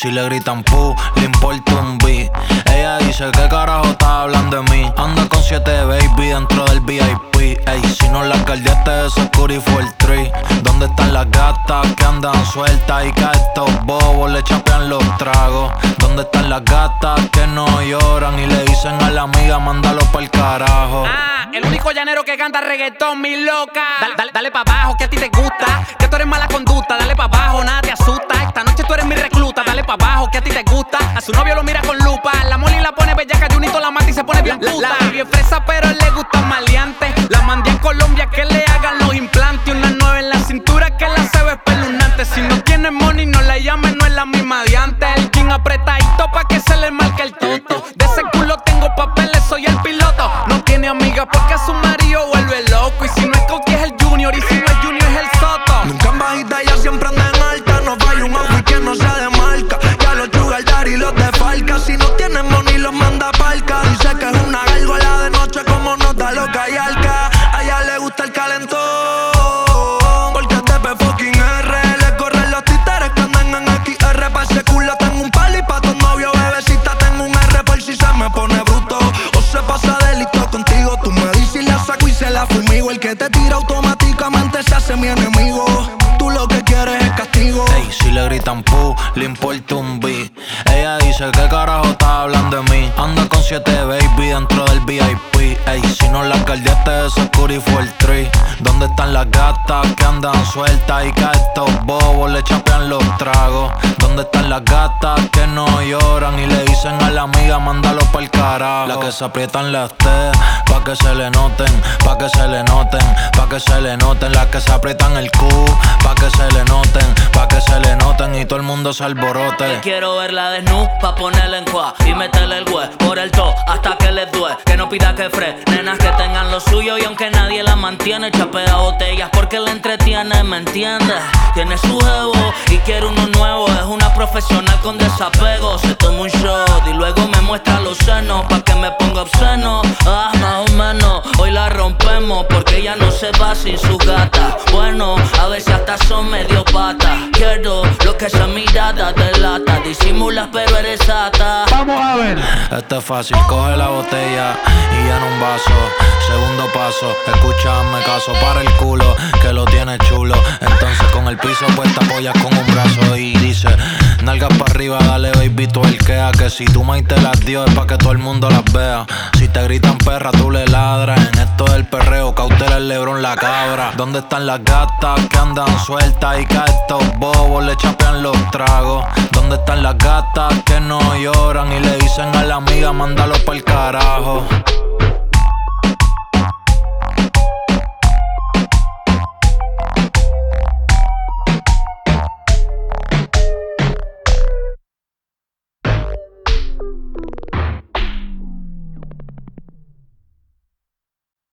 si le gritan pu, le importa un bi. Ella dice que carajo está hablando de mí. Anda con 7 baby dentro del VIP. Ey, si no la caldeaste de Security for el tree. ¿Dónde están las gatas que andan sueltas y que a estos bobos le chapean los tragos? ¿Dónde están las gatas que no lloran y le dicen a la amiga mándalo pa'l carajo? El único llanero que canta reggaetón, mi loca. Dale pa' abajo, que a ti te gusta. Que tú eres mala conducta, dale pa' abajo, nada te asusta. Esta noche tú eres mi recluta, dale pa' abajo, que a ti te gusta. A su novio lo mira con lupa. La moli la pone bellaca, Junito la mata y se pone bien puta. La baby es fresa, pero le gusta maleante. La mandé en Colombia que le hagan los implantes. Una 9 en la cintura que la se ve espeluznante. Si no tiene money, no la llames, no es la misma de antes. El king apretadito pa' que se le marque el toto. De ese culo tengo papeles, soy el piloto. No tiene amiga porque a su marido vuelve loco. Y si no es Coqui es el Junior, y si no es Junior es el Soto. Nunca en bajita, ella siempre anda en alta. No falla un outfit que no sea de marca. Ya los sugar daddy los defalca. Si no tienen money los manda palca. Dice que es una gárgola de noche como nota loca y alca. A ella le gusta el calentón porque es de fucking R. Le corren los títeres que andan en XR. Pa' ese culo tengo un pali, pa' tu novio bebecita tengo un R. Por si se me pone bruto o se pasa delito contigo. Tú me dices y la saco y se la fumigo. El que te tira automáticamente se hace mi enemigo. Tú lo que quieres es castigo. Ey, si le gritan pu, le importa un bi. Ella dice que carajo está hablando de mí. Anda con 7 baby dentro del VIP. Ey, si no la caldeaste de Security for el tree. ¿Dónde están las gatas que andan sueltas y que a estos bobos le chapean los tragos? ¿Dónde están las gatas que no lloran y le dicen a la amiga mándalo pa'l carajo? Las que se aprietan las T pa' que se le noten, pa' que se le noten, pa' que se le noten. Las que se aprietan el Q pa' que se le noten, pa' que se le noten y todo el mundo se alborote. Quiero verla desnuda pa' ponerla en cuá y meterle el güey por el to hasta que les duele. Que no pida que fre, nenas que tengan lo suyo y aunque nadie la mantiene, chapea botellas porque la entretiene, ¿me entiendes? Tiene su jevo y quiere uno nuevo. Es una profesional con desapego. Se toma un shot y luego me muestra los senos pa' que me ponga obsceno. Más o menos, hoy la rompemos porque ella no se va sin su gata. Bueno, a veces hasta son medio patas. Quiero lo que esa mirada delata. Disimulas pero eres sata. Vamos a ver. Esto es fácil, coge la botella y llena un vaso. Segundo paso, escúchame caso, para el culo que lo tiene chulo. Entonces con el piso pues te apoyas con un brazo y dice nalgas para arriba, dale baby, tú arquea. Que si tu maíz te las dio es pa' que todo el mundo las vea. Si te gritan perra tú le ladras. En esto del perreo cautela el Lebrón la cabra. ¿Dónde están las gatas que andan sueltas y que a estos bobos le chapean los tragos? ¿Dónde están las gatas que no lloran y le dicen a la amiga mándalo pa'l carajo?